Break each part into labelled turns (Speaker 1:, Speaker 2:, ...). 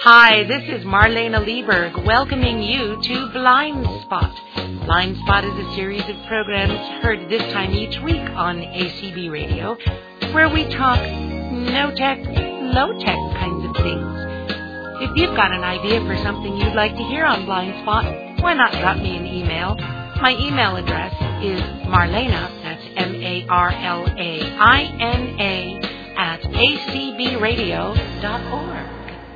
Speaker 1: Hi, this is Marlena Lieberg welcoming you to Blind Spot. Blind Spot is a series of programs heard this time each week on ACB Radio, where we talk no-tech, low-tech kinds of things. If you've got an idea for something you'd like to hear on Blind Spot, why not drop me an email? My email address is Marlena, that's MARLAINA, at acbradio.org.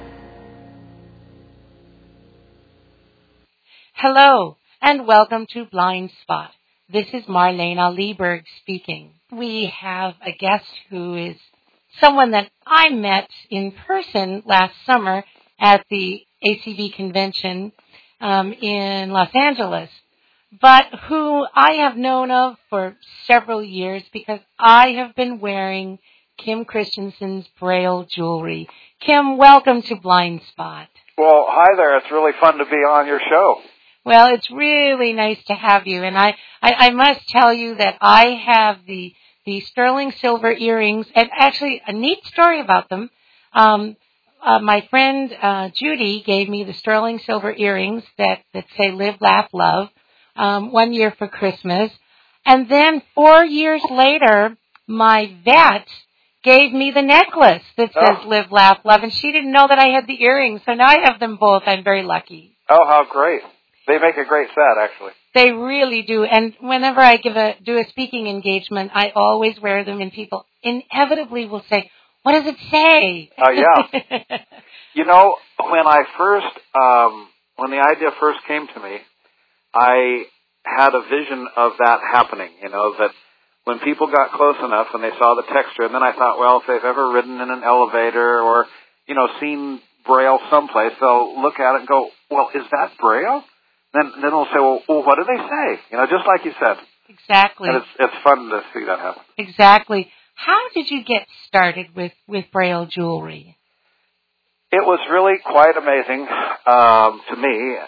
Speaker 1: Hello, and welcome to Blind Spot. This is Marlena Lieberg speaking. We have a guest who is someone that I met in person last summer at the ACB convention in Los Angeles, but who I have known of for several years because I have been wearing Kim Christensen's Braille jewelry. Kim, welcome to Blind Spot.
Speaker 2: Well, hi there. It's really fun to be on your show.
Speaker 1: Well, it's really nice to have you, and I must tell you that I have the sterling silver earrings, and actually a neat story about them. My friend Judy gave me the sterling silver earrings that say "Live, Laugh, Love" 1 year for Christmas, and then 4 years later, my vet gave me the necklace that says "Live, Laugh, Love," and she didn't know that I had the earrings, so now I have them both. I'm very lucky.
Speaker 2: Oh, how great. They make a great set, actually.
Speaker 1: They really do. And whenever I do a speaking engagement, I always wear them, and people inevitably will say, "What does it say?"
Speaker 2: Oh, yeah. You know, when the idea first came to me, I had a vision of that happening, that when people got close enough and they saw the texture, and then I thought, well, if they've ever ridden in an elevator or, seen Braille someplace, they'll look at it and go, well, is that Braille? Then they'll say, well, what do they say? Just like you said.
Speaker 1: Exactly.
Speaker 2: And it's fun to see that happen.
Speaker 1: Exactly. How did you get started with Braille jewelry?
Speaker 2: It was really quite amazing to me.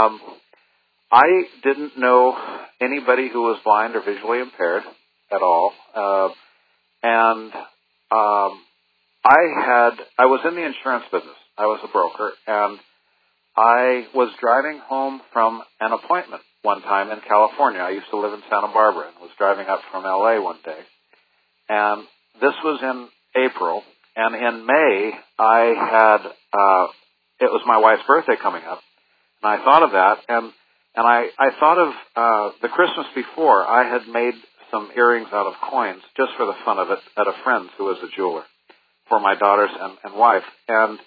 Speaker 2: I didn't know anybody who was blind or visually impaired at all. And I was in the insurance business. I was a broker, and I was driving home from an appointment one time in California. I used to live in Santa Barbara and was driving up from L.A. one day. And this was in April. And in May, it was my wife's birthday coming up. And I thought of that. And I thought of the Christmas before, I had made some earrings out of coins just for the fun of it at a friend's who was a jeweler for my daughters and wife. And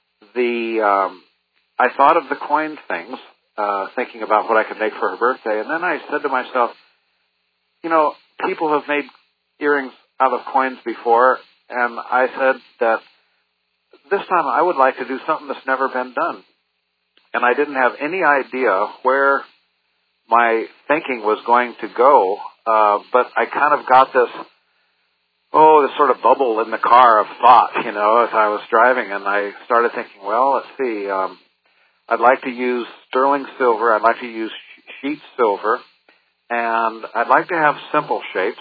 Speaker 2: I thought of the coin things, thinking about what I could make for her birthday, and then I said to myself, people have made earrings out of coins before, and I said that this time I would like to do something that's never been done. And I didn't have any idea where my thinking was going to go, but I kind of got this sort of bubble in the car of thought, as I was driving, and I started thinking, well, let's see, I'd like to use sterling silver. I'd like to use sheet silver. And I'd like to have simple shapes.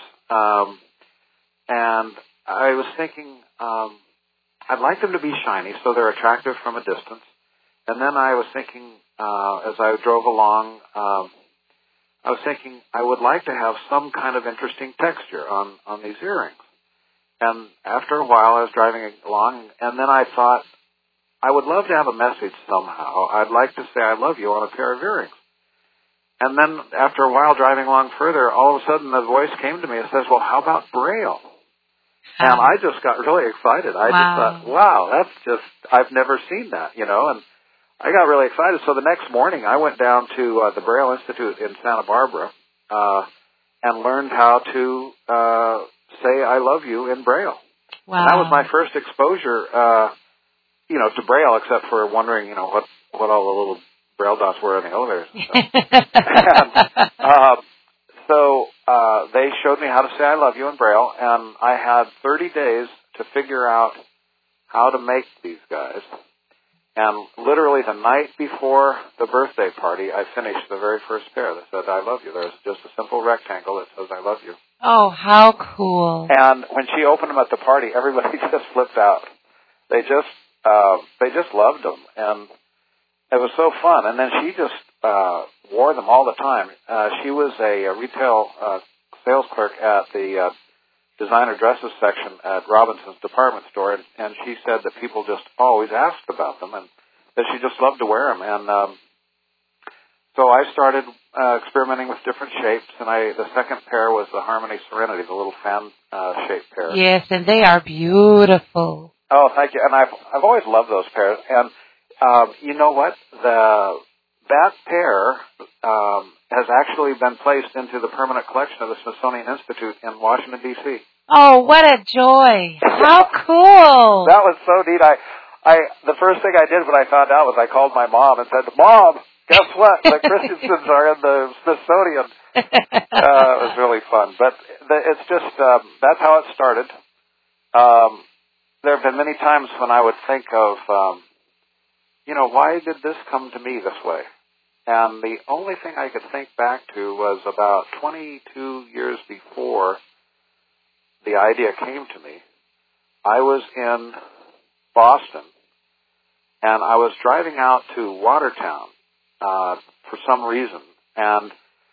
Speaker 2: And I was thinking I'd like them to be shiny so they're attractive from a distance. And then I was thinking, as I drove along, I was thinking I would like to have some kind of interesting texture on these earrings. And after a while I was driving along, and then I thought, I would love to have a message somehow. I'd like to say I love you on a pair of earrings. And then after a while driving along further, all of a sudden the voice came to me and says, well, how about Braille? And I just got really excited. I just thought, wow, I've never seen that, and I got really excited. So the next morning I went down to the Braille Institute in Santa Barbara and learned how to say I love you in Braille.
Speaker 1: Wow.
Speaker 2: And that was my first exposure to Braille, except for wondering, what all the little Braille dots were in the elevators and stuff. So they showed me how to say I love you in Braille, and I had 30 days to figure out how to make these guys. And literally the night before the birthday party, I finished the very first pair that said I love you. There's just a simple rectangle that says I love you.
Speaker 1: Oh, how cool.
Speaker 2: And when she opened them at the party, everybody just flipped out. They just they just loved them, and it was so fun. And then she just wore them all the time. She was a retail sales clerk at the designer dresses section at Robinson's department store, and she said that people just always asked about them, and that she just loved to wear them. And so I started experimenting with different shapes, and the second pair was the Harmony Serenity, the little fan-shaped pair.
Speaker 1: Yes, and they are beautiful.
Speaker 2: Oh, thank you. And I've always loved those pairs. And you know what? That pair has actually been placed into the permanent collection of the Smithsonian Institute in Washington, D.C.
Speaker 1: Oh, what a joy. How cool.
Speaker 2: That was so neat. The first thing I did when I found out was I called my mom and said, Mom, guess what? The Christensens are in the Smithsonian. It was really fun. But it's just, that's how it started. There have been many times when I would think of, why did this come to me this way? And the only thing I could think back to was about 22 years before the idea came to me. I was in Boston, and I was driving out to Watertown for some reason, and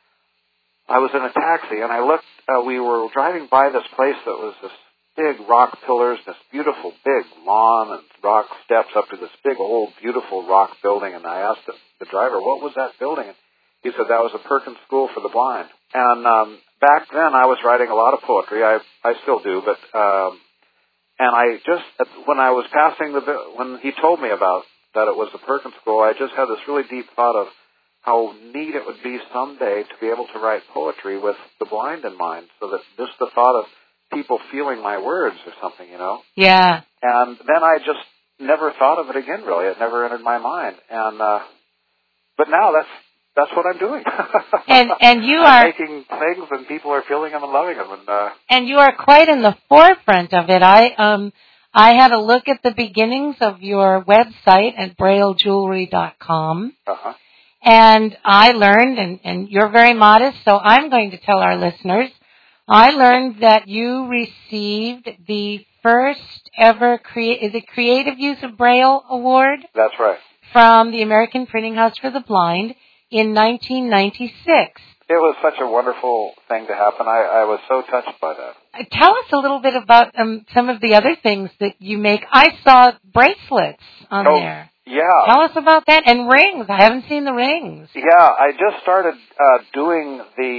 Speaker 2: I was in a taxi, and I looked, we were driving by this place that was this big rock pillars, this beautiful big lawn and rock steps up to this big old beautiful rock building, and I asked the driver, what was that building? And he said that was a Perkins School for the Blind. And back then I was writing a lot of poetry. I still do, but and I just, when I was passing when he told me about that it was the Perkins School, I just had this really deep thought of how neat it would be someday to be able to write poetry with the blind in mind, so that just the thought of people feeling my words or something,
Speaker 1: Yeah.
Speaker 2: And then I just never thought of it again, really. It never entered my mind. And but now that's what I'm doing.
Speaker 1: And you
Speaker 2: I'm
Speaker 1: are
Speaker 2: making things, and people are feeling them and loving them.
Speaker 1: And you are quite in the forefront of it. I had a look at the beginnings of your website at braillejewelry.com.
Speaker 2: Uh-huh.
Speaker 1: And I learned, and you're very modest, so I'm going to tell our listeners, I learned that you received the first ever Creative Use of Braille Award?
Speaker 2: That's right.
Speaker 1: From the American Printing House for the Blind in 1996.
Speaker 2: It was such a wonderful thing to happen. I was so touched by that.
Speaker 1: Tell us a little bit about some of the other things that you make. I saw bracelets on there.
Speaker 2: Yeah.
Speaker 1: Tell us about that. And rings. I haven't seen the rings.
Speaker 2: Yeah, I just started doing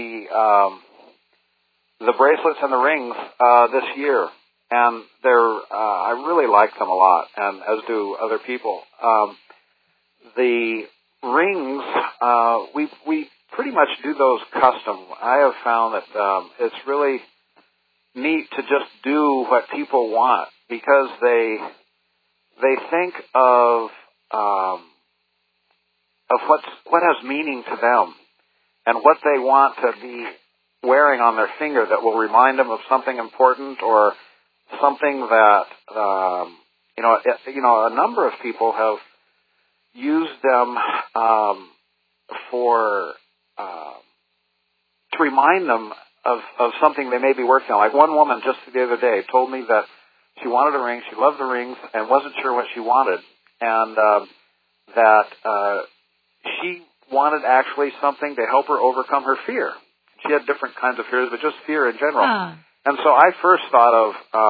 Speaker 2: the bracelets and the rings this year, and I really like them a lot, and as do other people. The rings, we pretty much do those custom. I have found that it's really neat to just do what people want, because they think of what has meaning to them and what they want to be wearing on their finger that will remind them of something important, or something that a number of people have used them to remind them of something they may be working on. Like one woman just the other day told me that she wanted a ring, she loved the rings, and wasn't sure what she wanted, and that she wanted actually something to help her overcome her fear. She had different kinds of fears, but just fear in general. And so I first thought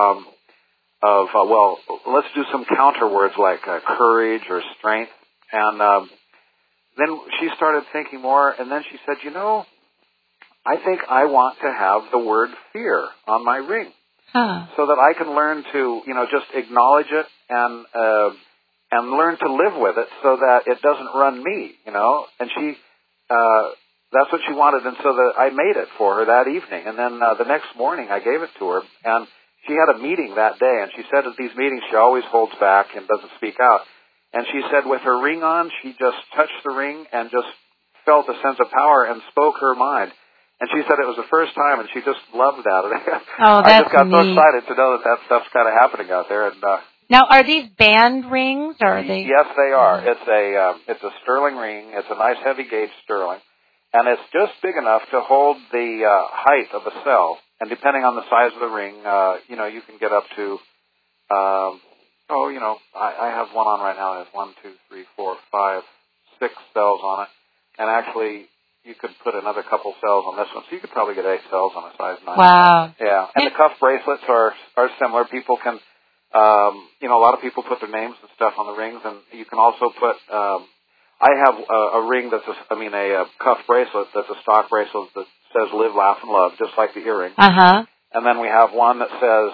Speaker 2: of let's do some counter words like courage or strength. And then she started thinking more, and then she said, I think I want to have the word fear on my ring, so that I can learn to, just acknowledge it and learn to live with it, so that it doesn't run me, And she, that's what she wanted, and so I made it for her that evening. And then the next morning I gave it to her, and she had a meeting that day, and she said at these meetings she always holds back and doesn't speak out. And she said with her ring on, she just touched the ring and just felt a sense of power and spoke her mind. And she said it was the first time, and she just loved that.
Speaker 1: Oh, that's
Speaker 2: I just got
Speaker 1: neat.
Speaker 2: so excited to know that stuff's kind of happening out there. And
Speaker 1: now, are these band rings, or are they?
Speaker 2: Yes, they are. It's a sterling ring. It's a nice heavy gauge sterling, and it's just big enough to hold the height of a cell. And depending on the size of the ring, you can get up to Oh, I have one on right now. It has 1, 2, 3, 4, 5, 6 cells on it. And actually, you could put another couple cells on this one. So you could probably get 8 cells on a size 9.
Speaker 1: Wow.
Speaker 2: Yeah. And the cuff bracelets are similar. People can, a lot of people put their names and stuff on the rings. And you can also put, I have a ring that's a cuff bracelet that's a stock bracelet that says live, laugh, and love, just like the earring.
Speaker 1: Uh-huh.
Speaker 2: And then we have one that says,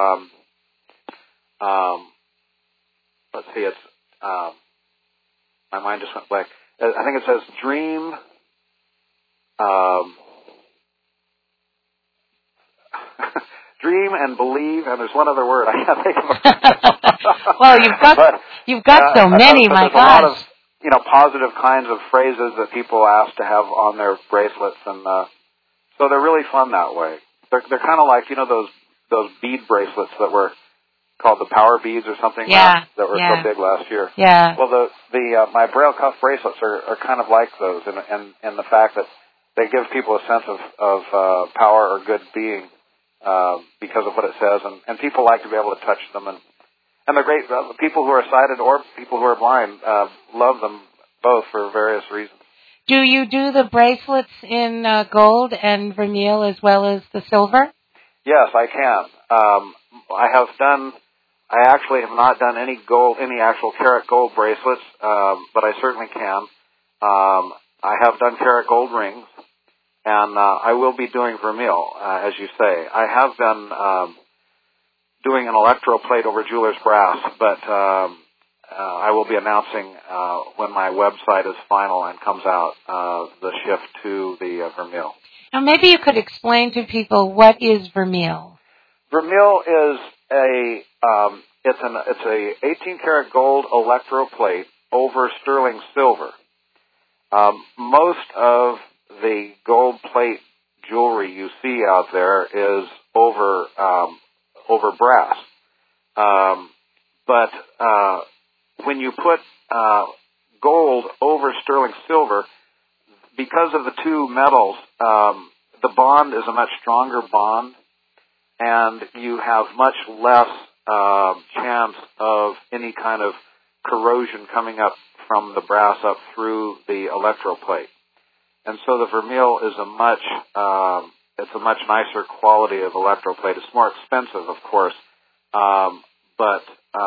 Speaker 2: let's see, it's, my mind just went blank. I think it says dream, dream and believe, and there's one other word I can't think of.
Speaker 1: Well, you've got so many, my gosh.
Speaker 2: A lot of, positive kinds of phrases that people ask to have on their bracelets, and so they're really fun that way. They're kind of like, those bead bracelets that were called the power beads or something that were so big last year.
Speaker 1: Yeah.
Speaker 2: Well, my Braille cuff bracelets are kind of like those in the fact that they give people a sense of power or good being because of what it says, and people like to be able to touch them, and they're great. People who are sighted or people who are blind love them both for various reasons.
Speaker 1: Do you do the bracelets in gold and vermeil as well as the silver?
Speaker 2: Yes, I can. I actually have not done any actual karat gold bracelets, but I certainly can. I have done karat gold rings, and I will be doing vermeil, as you say. I have been doing an electroplate over jeweler's brass, but I will be announcing when my website is final and comes out the shift to the vermeil.
Speaker 1: Now, maybe you could explain to people what is vermeil.
Speaker 2: Vermeil is it's a 18 karat gold electroplate over sterling silver. Most of the gold plate jewelry you see out there is over brass. But when you put gold over sterling silver, because of the two metals, the bond is a much stronger bond, and you have much less chance of any kind of corrosion coming up from the brass up through the electroplate. And so the vermeil is a much nicer quality of electroplate. It's more expensive, of course, but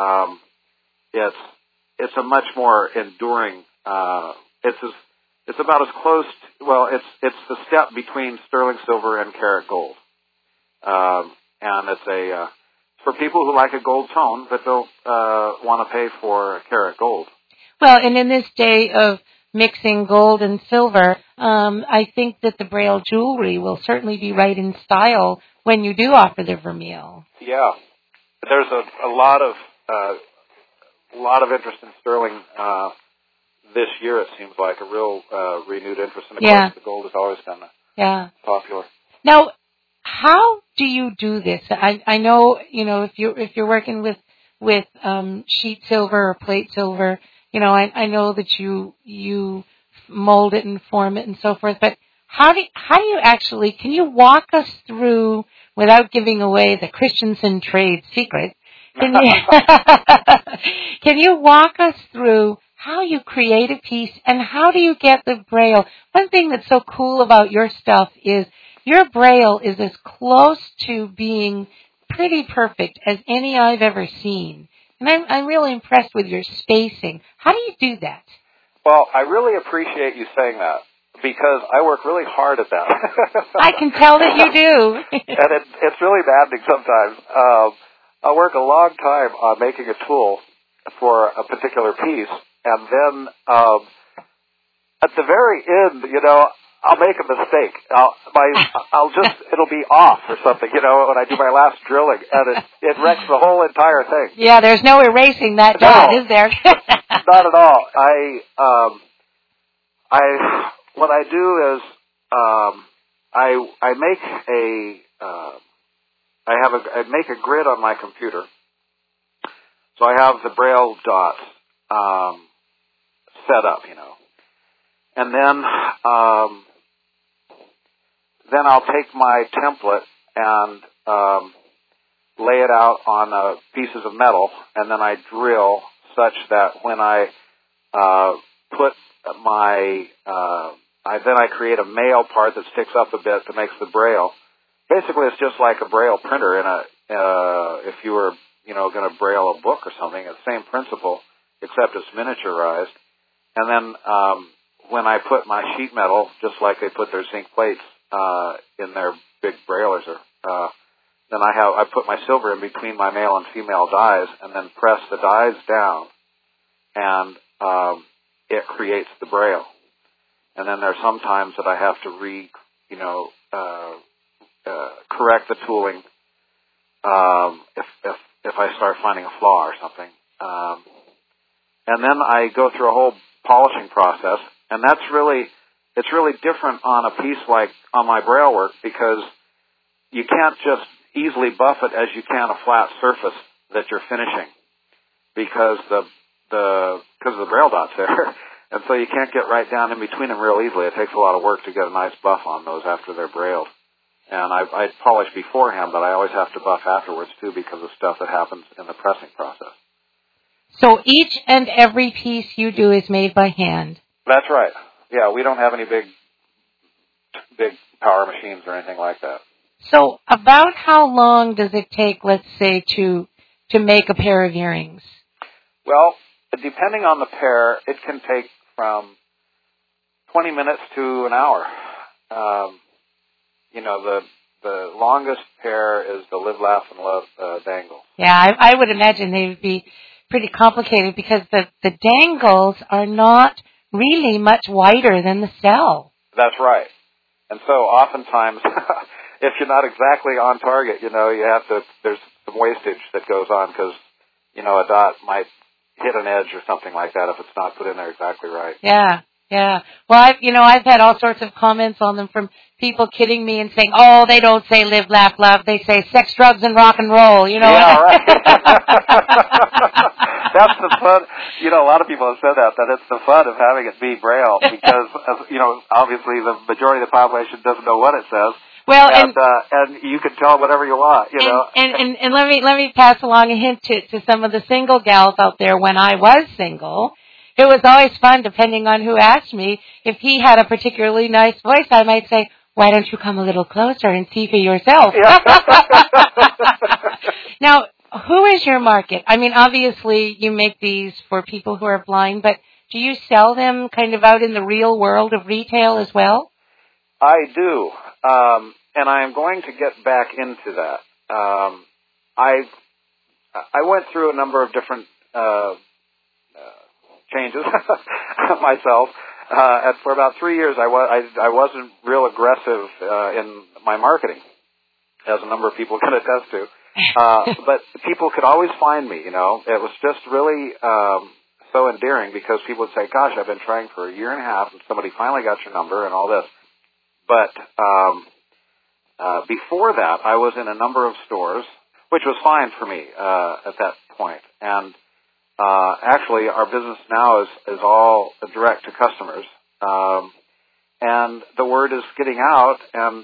Speaker 2: it's a much more enduring. It's about as close. It's the step between sterling silver and karat gold, and it's for people who like a gold tone but don't want to pay for karat gold.
Speaker 1: Well, and in this day of mixing gold and silver, I think that the Braille jewelry will certainly be right in style when you do offer the vermeil.
Speaker 2: Yeah, there's a lot of interest in sterling this year. It seems like a real renewed interest, and of course the gold has always been popular.
Speaker 1: Now, how do you do this? I know if you're working with sheet silver or plate silver. I know that you mold it and form it and so forth, but how do you actually, can you walk us through, without giving away the Christensen trade secret, can you walk us through how you create a piece and how do you get the Braille? One thing that's so cool about your stuff is your Braille is as close to being pretty perfect as any I've ever seen. And I'm really impressed with your spacing. How do you do that?
Speaker 2: Well, I really appreciate you saying that because I work really hard at that.
Speaker 1: I can tell that you do.
Speaker 2: And it's really maddening sometimes. I work a long time on making a tool for a particular piece, and then at the very end, I'll make a mistake. It'll be off or something, when I do my last drilling, and it wrecks the whole entire thing.
Speaker 1: Yeah, there's no erasing that dot, is there?
Speaker 2: Not at all. What I do is, I make a grid on my computer. So I have the Braille dots, set up, and then I'll take my template and lay it out on pieces of metal, and then I drill such that when I put my then I create a mail part that sticks up a bit that makes the braille. Basically, it's just like a braille printer in if you were going to braille a book or something. It's the same principle, except it's miniaturized. And then when I put my sheet metal, just like they put their zinc plates in their big braillers, then I put my silver in between my male and female dies, and then press the dies down, and it creates the braille. And then there's some times that I have to correct the tooling if I start finding a flaw or something. And then I go through a whole polishing process, and it's really different on a piece like on my braille work, because you can't just easily buff it as you can a flat surface that you're finishing, because the braille dots there. And so you can't get right down in between them real easily. It takes a lot of work to get a nice buff on those after they're brailled. And I polish beforehand, but I always have to buff afterwards, too, because of stuff that happens in the pressing process.
Speaker 1: So each and every piece you do is made by hand?
Speaker 2: That's right. Yeah, we don't have any big power machines or anything like that.
Speaker 1: So about how long does it take, let's say, to make a pair of earrings?
Speaker 2: Well, depending on the pair, it can take from 20 minutes to an hour. The longest pair is the Live, Laugh, and Love dangle.
Speaker 1: Yeah, I would imagine they would be pretty complicated, because the dangles are not really much wider than the cell.
Speaker 2: That's right. And so oftentimes, if you're not exactly on target, there's some wastage that goes on, because, a dot might hit an edge or something like that if it's not put in there exactly right.
Speaker 1: Yeah. Well, I've had all sorts of comments on them from people kidding me and saying, "Oh, they don't say live, laugh, love. They say sex, drugs, and rock and roll."
Speaker 2: Yeah, right. That's the fun. A lot of people have said that it's the fun of having it be Braille, because obviously the majority of the population doesn't know what it says.
Speaker 1: Well,
Speaker 2: and you can tell whatever you want,
Speaker 1: And let me pass along a hint to some of the single gals out there. When I was single, it was always fun, depending on who asked me. If he had a particularly nice voice, I might say, "Why don't you come a little closer and see for yourself?" Yeah. Now, who is your market? I mean, obviously you make these for people who are blind, but do you sell them kind of out in the real world of retail as well?
Speaker 2: I do. And I am going to get back into that. I went through a number of different changes myself. And for about 3 years, I wasn't real aggressive in my marketing, as a number of people can attest to. But people could always find me. It was just really so endearing, because people would say, "Gosh, I've been trying for a year and a half, and somebody finally got your number," and all this. But before that, I was in a number of stores, which was fine for me at that point. And actually, our business now is all direct to customers, and the word is getting out, and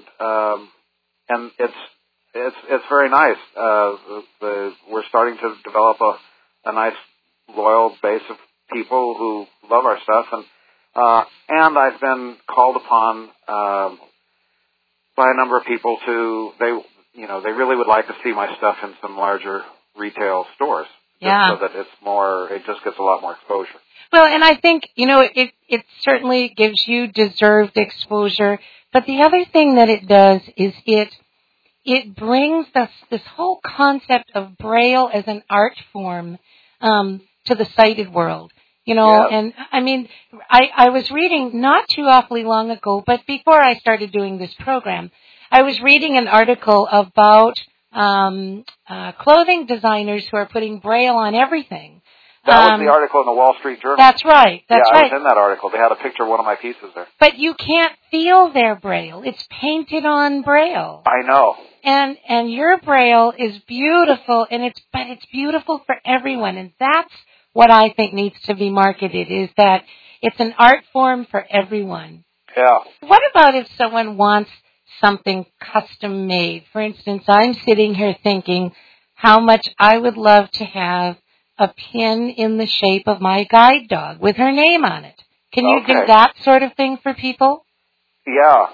Speaker 2: it's very nice. We're starting to develop a nice loyal base of people who love our stuff, and I've been called upon by a number of people they really would like to see my stuff in some larger retail stores.
Speaker 1: Yeah.
Speaker 2: So that it just gets a lot more exposure.
Speaker 1: Well, and I think, it certainly gives you deserved exposure, but the other thing that it does is it brings this whole concept of Braille as an art form to the sighted world.
Speaker 2: Yes.
Speaker 1: And I mean, I was reading not too awfully long ago, but before I started doing this program, I was reading an article about clothing designers who are putting Braille on everything.
Speaker 2: That was the article in the Wall Street Journal.
Speaker 1: That's right.
Speaker 2: I was in that article. They had a picture of one of my pieces there.
Speaker 1: But you can't feel their Braille. It's painted on Braille.
Speaker 2: I know.
Speaker 1: And your Braille is beautiful, but it's beautiful for everyone, and that's what I think needs to be marketed, is that it's an art form for everyone.
Speaker 2: Yeah.
Speaker 1: What about if someone wants something custom made? For instance, I'm sitting here thinking, how much I would love to have a pin in the shape of my guide dog with her name on it. Can you do that sort of thing for people?
Speaker 2: Yeah,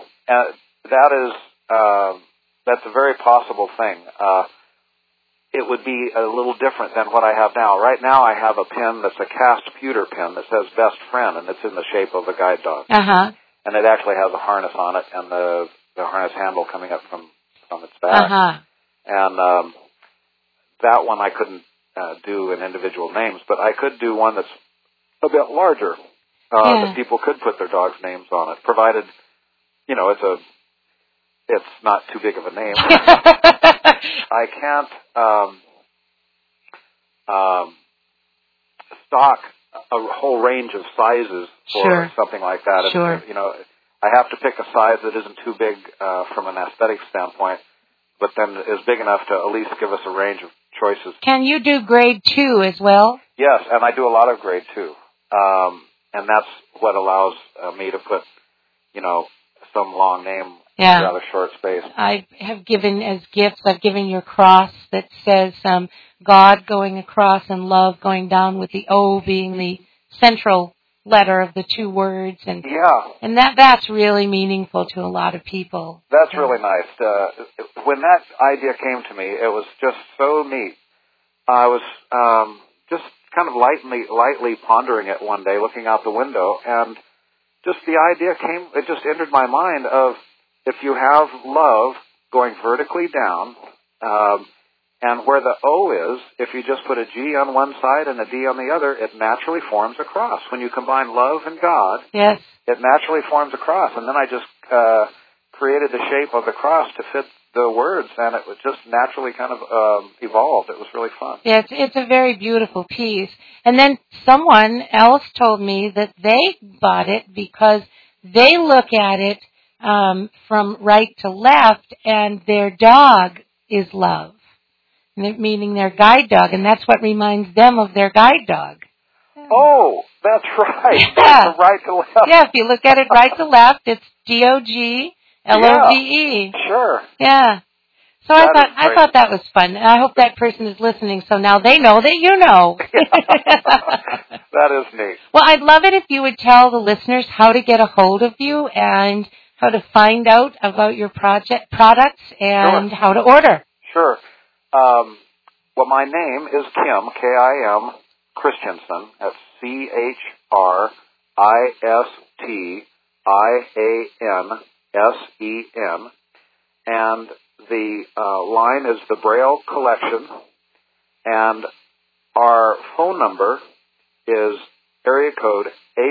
Speaker 2: that's a very possible thing. It would be a little different than what I have now. Right now I have a pin that's a cast pewter pin that says best friend, and it's in the shape of a guide dog.
Speaker 1: Uh-huh.
Speaker 2: And it actually has a harness on it and the harness handle coming up from its back.
Speaker 1: Uh-huh.
Speaker 2: And that one I couldn't do in individual names, but I could do one that's a bit larger that people could put their dog's names on it, provided, it's not too big of a name. I can't stock a whole range of sizes for something like that.
Speaker 1: Sure.
Speaker 2: I have to pick a size that isn't too big from an aesthetic standpoint, but then is big enough to at least give us a range of choices.
Speaker 1: Can you do grade 2 as well?
Speaker 2: Yes, and I do a lot of grade 2. And that's what allows me to put, some long name in a rather short space.
Speaker 1: I have given as gifts, I've given your cross that says God going across and love going down with the O being the central letter of the two words. And that's really meaningful to a lot of people.
Speaker 2: That's really nice. When that idea came to me, it was just so neat. I was just kind of lightly pondering it one day, looking out the window, and just the idea it just entered my mind of, if you have love going vertically down, and where the O is, if you just put a G on one side and a D on the other, it naturally forms a cross. When you combine love and God, it naturally forms a cross. And then I just created the shape of the cross to fit the words, and it was just naturally kind of evolved. It was really fun.
Speaker 1: Yeah, it's a very beautiful piece. And then someone else told me that they bought it because they look at it from right to left, and their dog is love, meaning their guide dog, and that's what reminds them of their guide dog.
Speaker 2: Oh, that's right. From right to left.
Speaker 1: Yeah, if you look at it right to left, it's DOG. LOVE.
Speaker 2: Sure.
Speaker 1: Yeah. So I thought that was fun. I hope that person is listening, so now they know that you know.
Speaker 2: That is neat.
Speaker 1: Well, I'd love it if you would tell the listeners how to get a hold of you and how to find out about your products and how to order.
Speaker 2: Sure. Well, my name is Kim, K-I-M, Christensen. That's CHRISTIANSEN, and the line is the Braille Collection, and our phone number is area code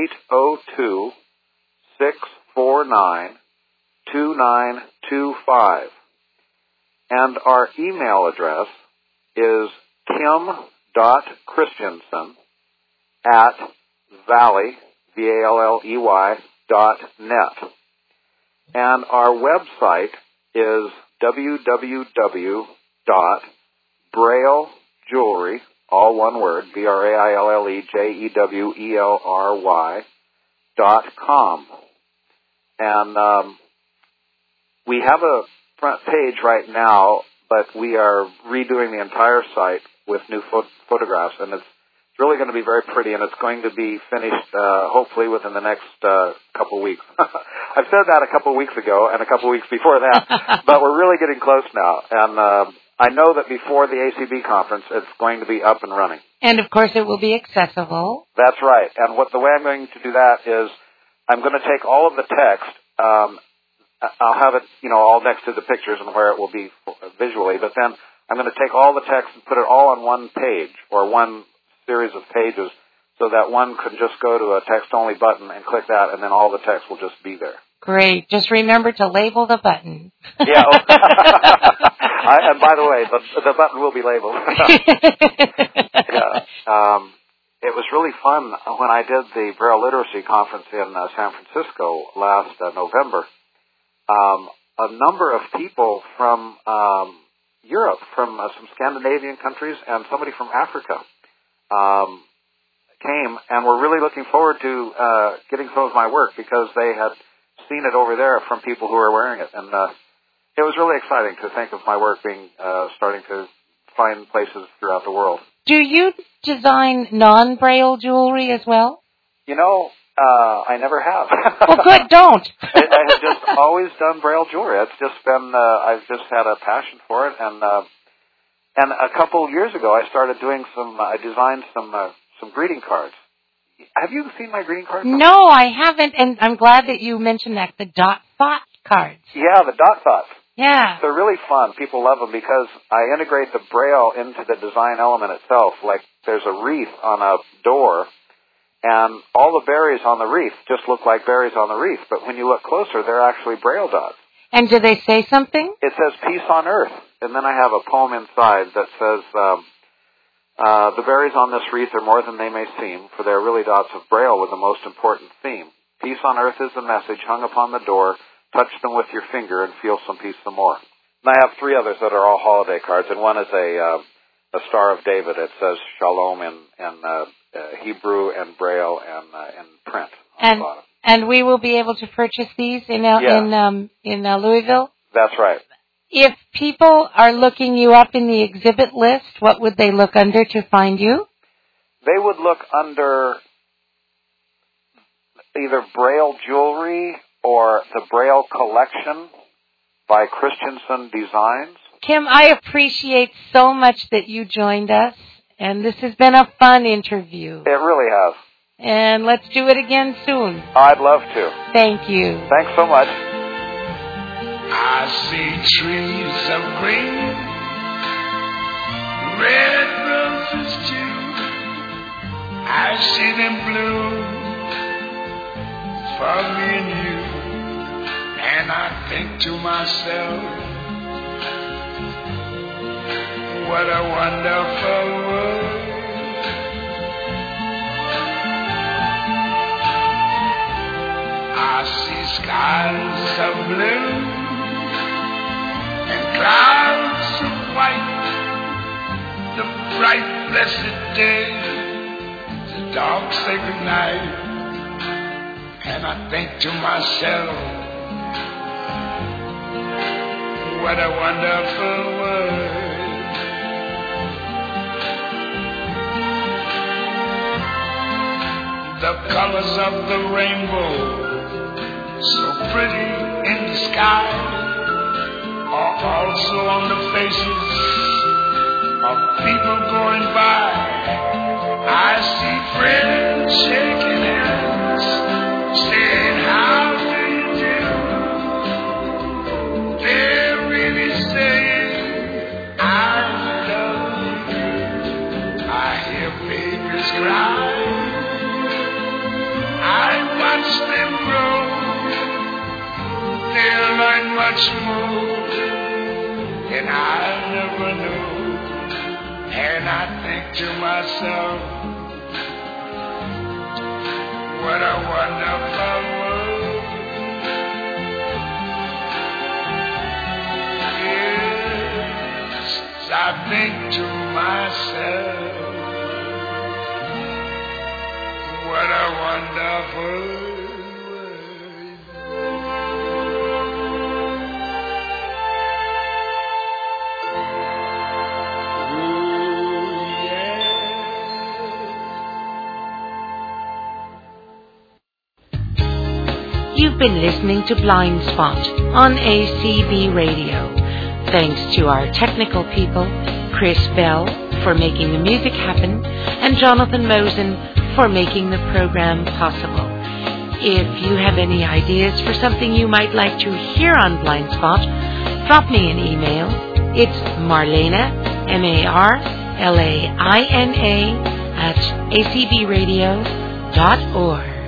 Speaker 2: 802-649-2925, and our email address is kim.christensen@valley, VALLEY.net. And our website is www.braillejewelry, all one word, BRAILLEJEWELRY.com. And we have a front page right now, but we are redoing the entire site with new photographs, and it's really going to be very pretty, and it's going to be finished hopefully within the next couple weeks. I've said that a couple weeks ago and a couple weeks before that, but we're really getting close now. And I know that before the ACB conference, it's going to be up and running.
Speaker 1: And, of course, it will be accessible.
Speaker 2: That's right. And the way I'm going to do that is I'm going to take all of the text. I'll have it, all next to the pictures and where it will be visually, but then I'm going to take all the text and put it all on one page or one series of pages, so that one could just go to a text-only button and click that, and then all the text will just be there.
Speaker 1: Great. Just remember to label the button.
Speaker 2: Yeah. And by the way, the button will be labeled. Yeah. It was really fun when I did the Braille Literacy Conference in San Francisco last November. A number of people from Europe, from some Scandinavian countries, and somebody from Africa came, and were really looking forward to getting some of my work because they had seen it over there from people who were wearing it. And it was really exciting to think of my work being starting to fine places throughout the world.
Speaker 1: Do you design non-Braille jewelry as well?
Speaker 2: You know, I never have.
Speaker 1: Well, good, don't.
Speaker 2: I have just always done Braille jewelry. It's just been, I've just had a passion for it. And a couple years ago, I started doing I designed some greeting cards. Have you seen my greeting cards?
Speaker 1: No, I haven't, and I'm glad that you mentioned that, the dot thought cards.
Speaker 2: Yeah, the dot thoughts.
Speaker 1: Yeah.
Speaker 2: They're really fun. People love them because I integrate the Braille into the design element itself. Like there's a wreath on a door, and all the berries on the wreath just look like berries on the wreath. But when you look closer, they're actually Braille dots.
Speaker 1: And do they say something?
Speaker 2: It says peace on earth. And then I have a poem inside that says, the berries on this wreath are more than they may seem, for they are really dots of Braille with the most important theme. Peace on earth is the message hung upon the door. Touch them with your finger and feel some peace some more. And I have 3 others that are all holiday cards, and one is a Star of David. It says Shalom in Hebrew and Braille and print on the bottom.
Speaker 1: And we will be able to purchase these in Louisville?
Speaker 2: That's right.
Speaker 1: If people are looking you up in the exhibit list, what would they look under to find you?
Speaker 2: They would look under either Braille Jewelry or the Braille Collection by Christensen Designs.
Speaker 1: Kim, I appreciate so much that you joined us, and this has been a fun interview.
Speaker 2: It really has.
Speaker 1: And let's do it again soon.
Speaker 2: I'd love to.
Speaker 1: Thank you.
Speaker 2: Thanks so much.
Speaker 3: I see trees of green, red roses too. I see them bloom for me and you. And I think to myself, what a wonderful world. I see skies of blue and clouds of white, the bright blessed day, the dark sacred night. And I think to myself, what a wonderful world. The colors of the rainbow, so pretty in the sky, are also on the faces of people going by. I see friends shaking hands, saying, how do you do? They're really saying, I love you. I hear babies cry, I watch them grow. They'll learn much more than I never knew. And I think to myself, what a wonderful world. Yes, I think to myself, what a wonderful world.
Speaker 1: You've been listening to Blind Spot on ACB Radio. Thanks to our technical people, Chris Bell, for making the music happen, and Jonathan Mosen for making the program possible. If you have any ideas for something you might like to hear on Blind Spot, drop me an email. It's Marlena, MARLAINA, @acbradio.org.